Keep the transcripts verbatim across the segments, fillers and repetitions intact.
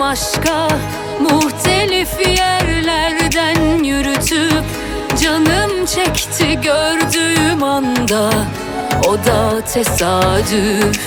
aşka muhtelif yerlerden yürütüp canım çekti gördüğüm anda, o da tesadüf.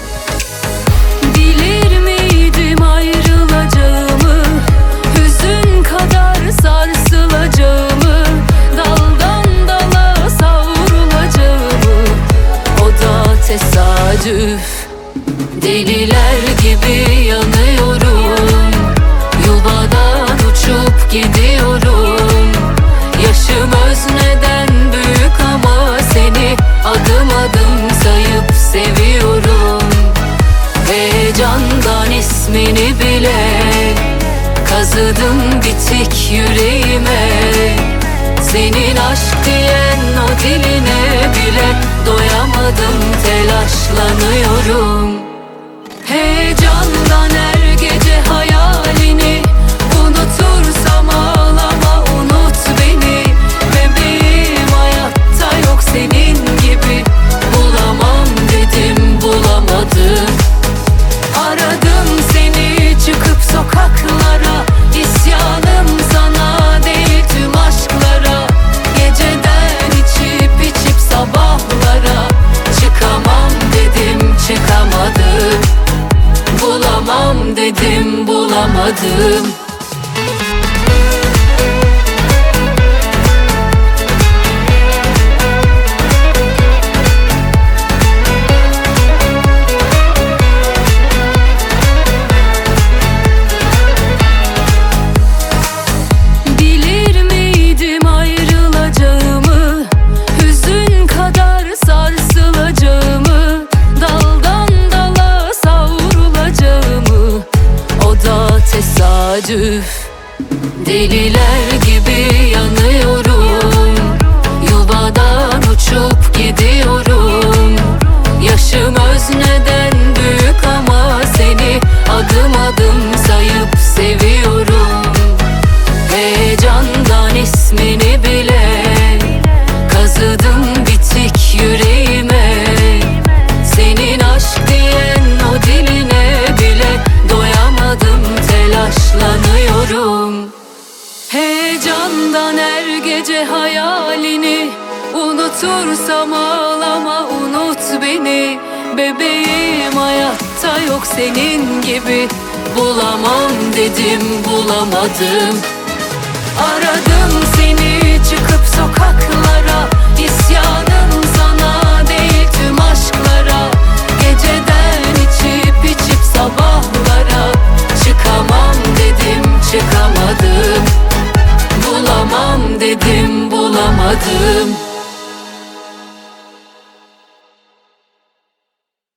Bilir miydim ayrılacağımı, hüzün kadar sarsılacağımı, daldan dala savrulacağımı, o da tesadüf. Deliler gibi yanıyorum, yuvadan uçup gidiyorum. Yaşım özneden büyük ama seni adım adım sayıp seviyorum. Heyecandan ismini bile kazıdım bitik yüreğime. Senin aşk diyen o diline bile doyamadım, telaşlanıyorum. Heyecandan her gece hayalini unutursam ağlama, unut beni. Bebeğim hayatta yok senin gibi, bulamam dedim bulamadım. Aradım seni çıkıp sokaklara, isyanım sana değil tüm aşklara. Geceden içip içip sabahlara, çıkamam dedim çıkamadım, bulamam dedim bulamadım. Bilir miydim ayrılacağımı, hüzün kadar sarsılacağımı, daldan dala savrulacağımı, o da tesadüf. Deliler gibi yanıyorum, yuvadan uçup gidiyorum. Yaşım özneden büyük ama seni adım adım sayıp seviyorum. Heyecandan ismini bile kazıdım bitik yüreğime. Senin aşk diyen o diline bile doyamadım, telaşlanıyorum. Heyecandan her gece hayalini unutursam ağlama, unut beni. Bebeğim hayatta yok senin gibi, bulamam dedim bulamadım. Aradım seni çıkıp sokaklara, isyanım sana değil tüm aşklara. Geceden içip içip sabahlara, çıkamam dedim çıkamadım, bulamam dedim bulamadım.